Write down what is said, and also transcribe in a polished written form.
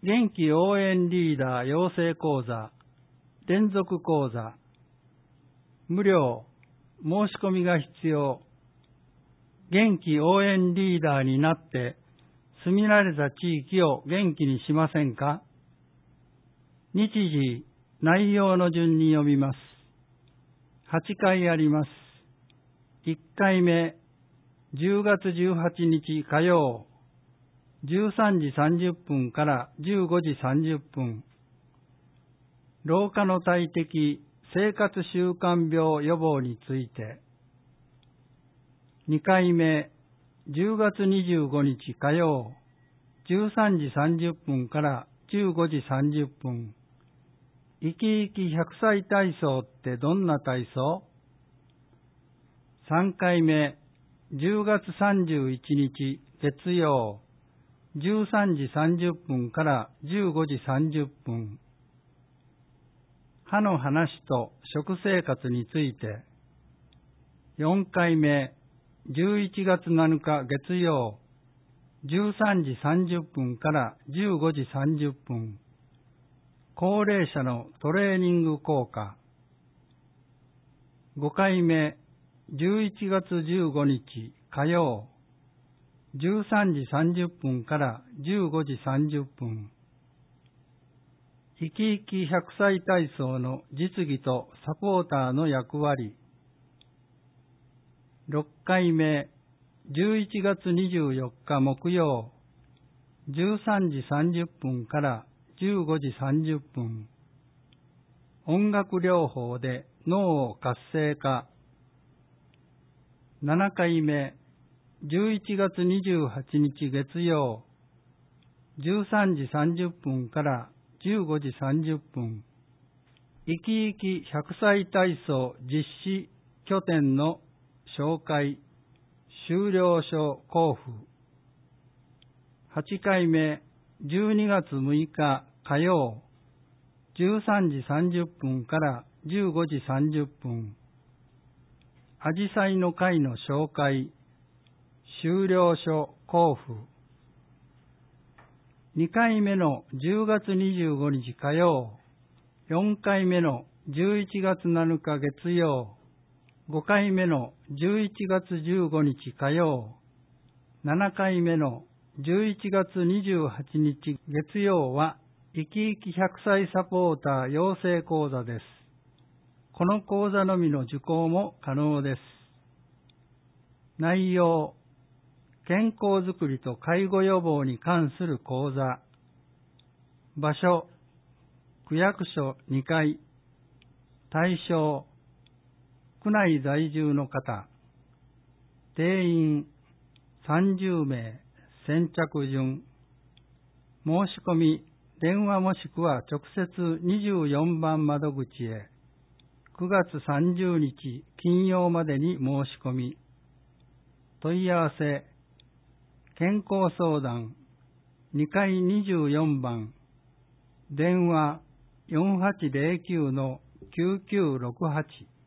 元気応援リーダー養成講座、連続講座、無料、申し込みが必要。元気応援リーダーになって住み慣れた地域を元気にしませんか？日時、内容の順に読みます。8回あります。1回目、10月18日火曜、13時30分から15時30分。老化の大敵、生活習慣病予防について。2回目、10月25日火曜、13時30分から15時30分。生き生き100歳体操ってどんな体操？3回目、10月31日月曜、13時30分から15時30分。歯の話と食生活について。4回目、11月7日月曜、13時30分から15時30分。高齢者のトレーニング効果。5回目、11月15日火曜、13時30分から15時30分。生き生き100歳体操の実技とサポーターの役割。6回目、11月24日木曜、13時30分から15時30分。音楽療法で脳を活性化。7回目、11月28日月曜、13時30分から15時30分。生き生き100歳体操実施拠点の紹介、修了書交付。8回目、12月6日火曜、13時30分から15時30分。あじさいの会の紹介、修了書交付。2回目の10月25日火曜、4回目の11月7日月曜、5回目の11月15日火曜、7回目の11月28日月曜は生き生き100歳サポーター養成講座です。この講座のみの受講も可能です。内容、健康づくりと介護予防に関する講座。場所、区役所2階。対象、区内在住の方。定員30名。先着順。申し込み、電話もしくは直接24番窓口へ。9月30日金曜までに申し込み。問い合わせ、健康相談2階24番、電話4809-9968